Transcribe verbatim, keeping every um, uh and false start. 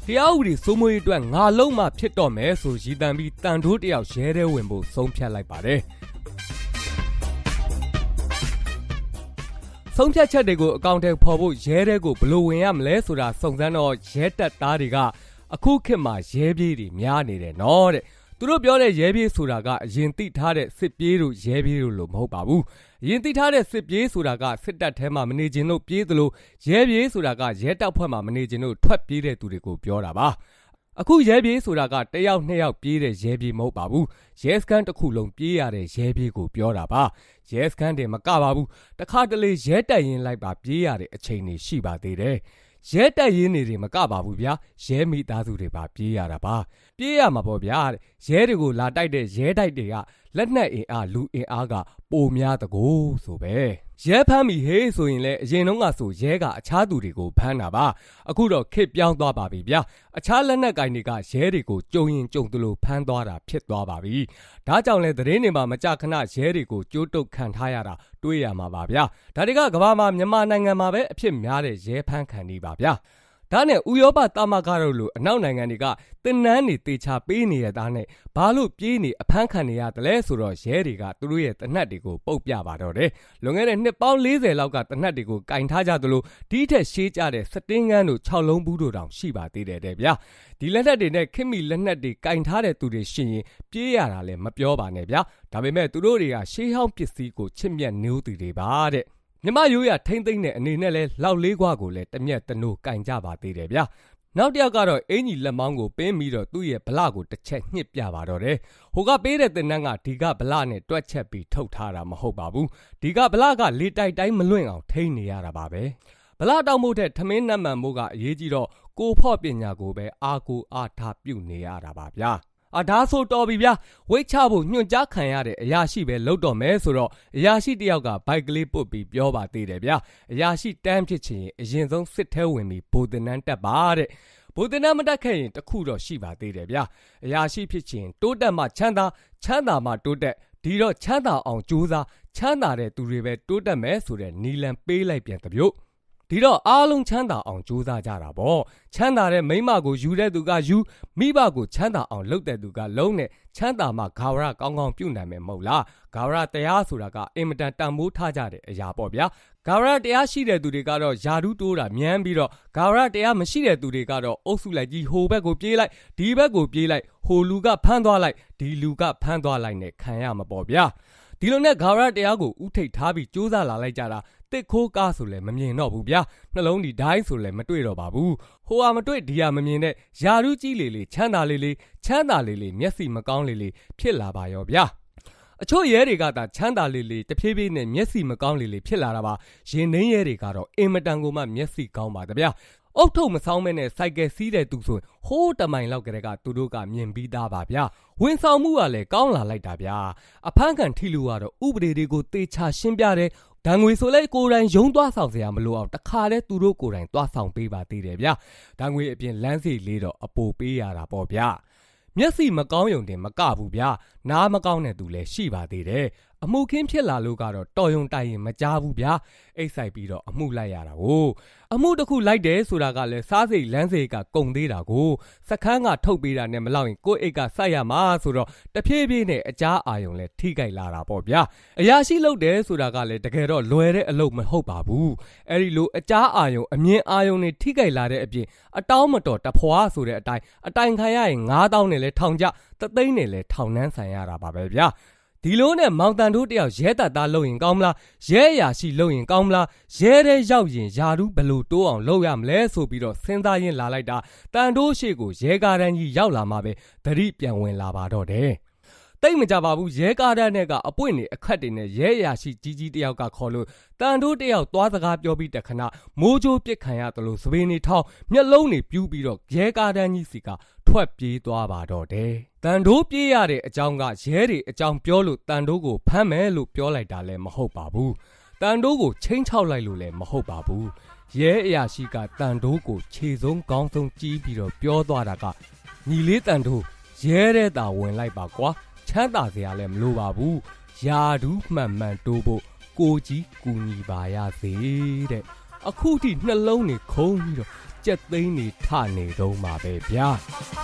တရားဥပဒေစိုးမိုးရေးအတွက်ငါလုံးမှဖြစ်တော့မယ်ဆိုရည်တံပြီးတန်ထိုးတယောက်ရဲတဲ့ဝင်ဖို့ဆုံးဖြတ်လိုက်ပါတယ်ဆုံးဖြတ်ချက်တွေကိုအကောင့်ထဲပေါ်ဖို့ရဲတဲ့ကိုဘယ်လိုဝင်ရမလဲဆိုတာစုံစမ်းတော့ရဲတပ်သားတွေကအခုခေတ်မှာရဲပြေးတွေများနေတယ်နော်တဲ့သူတို့ပြောတဲ့ရဲပြေးဆိုတာကအရင်သိထားတဲ့စစ်ပြေးတို့ရဲပြေးတို့လို့မဟုတ်ပါဘူးအရင်သိထားတဲ့စစ်ပြေးဆိုတာကစစ်တပ်ထဲမှာမနေခြင်းလို့ပြေးသလိုရဲပြေးဆိုတာကရဲတပ်ဖွဲ့မှာမနေခြင်းလို့ထွက်ပြေးတဲ့သူတွေကိုပြောတာပါအခုရဲပြေးဆိုတာကတယောက်နှစ်ယောက်ပြေးတဲ့ရဲပြေးမဟုတ်ပါဘူးရဲစခန်းတစ်ခုလုံးပြေးရတဲ့ရဲပြေးကိုပြောတာပါရဲစခန်းတွေမကပါဘူးတခါတလေရဲတပ်ရင်းလိုက်ပါပြေးရတဲ့အချိန်တွေရှိပါသေးတယ်ရဲတပ်ရင်းတွေမကပါဘူးဗျာရဲမိသားစုတွေပါပြေးရတာပါပြေးရမှာပေါ့ဗျာရဲတွေကိုလာတိုက်တဲ့ရဲတိုက်တွေကလက်နက်အင်အားလူအင်အားကပိုများတကူဆိုပဲရဲဖမ်းပြီဟေးဆိုရင်လည်းအရင်တုန်းကဆိုရဲကအခြားသူတွေကိုဖမ်းတာပါအခုတော့ခေတ်ပြောင်းသွားပါပြီဗျာအခြားလက်နက်ကင်တွေကရဲတွေကိုကြုံရင်ကြုံသလိုဖမ်းသွားတာဖြစ်သွားပါပြီဒါကြောင့်လဲသတင်းတွေမှာမကြခဏရဲတွေကိုကြိုးတုပ်ခံထားရတာတွေ့ရမှာပါဗျာဒါတွေကကမ္ဘာမှာမြန်မာနိုင်ငံမှာပဲအဖြစ်များတဲ့ရဲဖမ်းခံနေပါဗျာဒါနဲ့ဥရောပတာမဂတို့လိုအနောက်နိုင်ငံတွေကတင်နန်းနေတေချာပေးနေရတာနဲ့ဘာလို့ပြေးနေအဖမ်းခံနေရတယ်လဲဆိုတော့ရဲတွေကသူတို့ရဲ့တနတ်တွေကိုပုတ်ပြပါတော့တယ်လွန်ခဲ့တဲ့နှစ်ပေါင်းလေးဆယ်လောက်ကတနတ်တွေကိုကင်ထားကြသလိုဒီထက်ရှေးကြတဲ့စတင်းငန်းတို့ခြောက်လုံးဘူးတို့တောင်ရှိပါသေးတယ်တဲ့ဗျာဒီလက်နက်တွေနဲ့ခိမိလက်နက်တွေကင်ထားတဲ့သူတွေရှင်ရင်ပြေးရတာလည်းမပြောပါနဲ့ဗျာဒါပေမဲ့သူတို့တွေကရှေးဟောင်းပစ္စည်းကိုချစ်မြတ်နိုးသူတွေပါတဲ့မြမရိုးရထိမ့်သိမ့်တဲ့အနေနဲ့လဲလောက်လေးကွာကိုလဲတမျက်တနိုးကင်ကြပါသေးတယ်ဗျာနောက်တစ်ယောက်ကတော့အင်ကြီးလက်မောင်းကိုပင်းပြီးတော့သူ့ရဲ့ဗလကိုတစ်ချက်ညှစ်ပြပါတော့တယ်ဟိုကပေးတဲ့တင်နန်းကဒီကဗလနဲ့တွက်ချက်ပြီးထုတ်ထားတာမဟုတ်ပါဘူးဒီကဗလကလေတိုက်တိုင်းမလွင့်အောင်ထိန်းနေရတာပါပဲဗလတောက်မှုတဲ့ထမင်းနတ်မှန်မှုကအရေးကြီးတော့ကိုဖော့ပညာကိုပဲအားကိုအားထားပြုနေရတာပါဗျာအဒါဆိုတော်ပြီဗျာဝိတ်ချဖို့ညွှန်ကြားခံရတဲ့အရာရှိပဲလောက်တော့မဲဆိုတော့အရာရှိတယောက်ကဘိုက်ကလေးပုတ်ပြီးပြောပါသေးတယ်ဗျာအရာရှိတန်းဖြစ်ချင်အရင်ဆုံးစစ်ထဲဝင်ပြီးဘိုးတင်နန်းတက်ပါတဲ့ဘိုးတင်နန်းမတက်ခဲ့ရင်တခုတော့ရှိပါသေးတယ်ဗျာအရာရှိဖြစ်ချင်တိုးတက်မှချမ်းသာချမ်းသာမှတိုးတက်ဒီတော့ချမ်းသာအောင်ကြိုးစားချမ်းသာတဲ့သူတွေပဲတိုးတက်မယ်ဆိုတဲ့နီလန်ပေးလိုက်ပြန်တပြုတ်ဒီတော့အားလုံးချမ်းသာအောင်ကြိုးစားကြတာပေါ့ချမ်းသာတဲ့မိမကိုယူတဲ့သူကယူမိဘကိုချမ်းသာအောင်လုပ်တဲ့သူကလုံးနဲ့ချမ်းသာမှဂါဝရကောင်းကောင်းပြုနိုင်မယ်မဟုတ်လားဂါဝရတရားဆိုတာကအင်မတန်တန်ဖိုးထားကြတဲ့အရာပေါ့ဗျာဂါဝရတရားရှိတဲ့သူတွေကတော့ယာဒူးတိုးတာမြန်းပြီးတော့ဂါဝရတရားမရှိတဲ့သူတွေကတော့အုပ်စုလိုက်ကြီးဟိုဘက်ကိုပြေးလိုက်ဒီဘက်ကိုပြေးလိုက်ဟိုလူကဖမ်းသွားလိုက်ဒီလူကဖမ်းသွားလိုက်နဲ့ခံရမှာပေါ့ဗျာဒီလိုနဲ့ဂါဝရတရားကိုဥထိတ်ထားပြီးစူးစမ်းလာလိုက်ကြတာတစ်ခိုးကားဆိုလဲမမြင်တော့ဘူးဗျာနှလုံးဒီဒိုင်းဆိုလဲမတွေ့တော့ပါဘူးဟိုဟာမတွေ့ဒီဟာမမြင်တဲ့ယာရုကြီးလေးလေးချမ်းသာလေးလေးချမ်းသာလေးလေးမျက်စိမကောင်းလေးလေးဖြစ်လာပါရောဗျာအချို့ရဲတွေကသာချမ်းသာလေးလေးတဖြည်းဖြည်းနဲ့မျက်စိမကောင်းလေးလေးဖြစ်လာတာပါရင်နှင်းရဲတွေကတော့အင်မတန်ကိုမှမျက်စိကောင်းပါတဗျာအုတ်ထုပ်မဆောင်မဲနဲ့စိုက်ကယ်စီးတဲ့သူဆိုဟိုးတမိုင်လောက်ကလေးကသူတို့ကမြင်ပြီးသားပါဗျာဝန်ဆောင်မှုကလည်းကောင်းလာလိုက်တာဗျာအဖမ်းခံထီလူကတော့ဥပဒေတွေကိုတေချာရှင်းပြတဲ့ဒဏ်ငွေဆိုလဲကိုယ်တိုင်ရုံးသွားဆောင်စရာမလိုအောင်တခါတည်းသူတို့ကိုယ်တိုင်သွားဆောင်ပေးပါသေးတယ်ဗျာဒဏ်ငွေအပြင်လမ်းစီလေးတော့အပိုပေးရတာပေါ့ဗျာမျက်စိမကောင်းယုံတင်မကဘူးဗျာနားမကောင်းတဲ့သူလည်းရှိပါသေးတယ်အမှုခင်းဖြစ်လာလို့ကတော့တော်ယုံတိုင်ရင်မကြားဘူးဗျာအိတ်ဆိုင်ပြီးတော့အမှုလိုက်ရတာကိုအမှုတစ်ခုလိုက်တယ်ဆိုတာကလည်းစားစိတ်လမ်းစိတ်ကကုံသေးတာကိုစခန်းကထုတ်ပေးတာနဲ့မလောက်ရင်ကိုယ့်အိတ်ကစိုက်ရမှာဆိုတော့တဖြည်းဖြည်းနဲ့အကြားအာယုံလဲထိကြိုက်လာတာပေါ့ဗျာအရာရှိလုပ်တယ်ဆိုတာကလည်းတကယ်တော့လွယ်တဲ့အလုပ်မဟုတ်ပါဘူးအဲ့ဒီလိုအကြားအာယုံအမြင်အာယုံတွေထိကြိုက်လာတဲ့အပြင်အတောင်းမတော်တဖွာဆိုတဲ့အတိုင်းအတိုင်ခံရရင်ငါးသောင်းနဲ့လဲထောင်ကြတသိန်းနဲ့လဲထောင်နှန်းဆိုင်ရတာပါပဲဗျာဒီလိုနဲ့မောင်တန်တို့တယောက်ရဲတပ်သားလုပ်ရင်ကောင်းမလားရဲအရာရှိလုပ်ရင်ကောင်းမလားရဲတဲ့ရောက်ရင်ယာဒူးဘလို့တိုးအောင်လုပ်ရမလဲဆိုပြီးတော့စဉ်းစားရင်းလာလိုက်တာတန်တို့ရှိကိုရဲကားတန်းကြီးရောက်လာမှပဲသတိပြန်ဝင်လာပါတော့တယ်တိတ်မကြပါဘူးရဲကားတန်းနဲ့ကအပွင့်နေအခက်တွေနဲ့ရဲအရာရှိကြီးကြီးတယောက်ကခေါ်လို့တန်တို့တယောက်သွားစကားပြောပြီးတခဏမိုးကြိုးပစ်ခံရတယ်လို့စပင်းနေထောင်းမျက်လုံးတွေပြူးပြီးတော့ရဲကားတန်းကြီးစီကထွက်ပြေးသွားပါတော့တယ်တန်တို့ပြေးရတဲ့အကြောင်းကရဲတွေအကြောင်းပြောလို့တန်တို့ကိုဖမ်းမယ်လို့ပြောလိုက်တာလည်းမဟုတ်ပါဘူးတန်တို့ကိုချင်းချောက်လိုက်လို့လည်းမဟုတ်ပါဘူးရဲအရာရှိကတန်တို့ကိုခြေဆုံးကောင်းဆုံးကြီးပြီးတော့ပြောသွားတာကညီလေးတန်တို့ရဲတဲ့တာဝင်လိုက်ပါကွာချမ်းသာစရာလည်းမလိုပါဘူးယာဒူးမှန်မှန်တိုးဖို့ကိုကြီးကူညီပါရစေတဲ့အခုထိနှလုံးတွေခုံးပြီးတော့ကြက်သိန်းနေထနေတော့မှာပဲဗျာ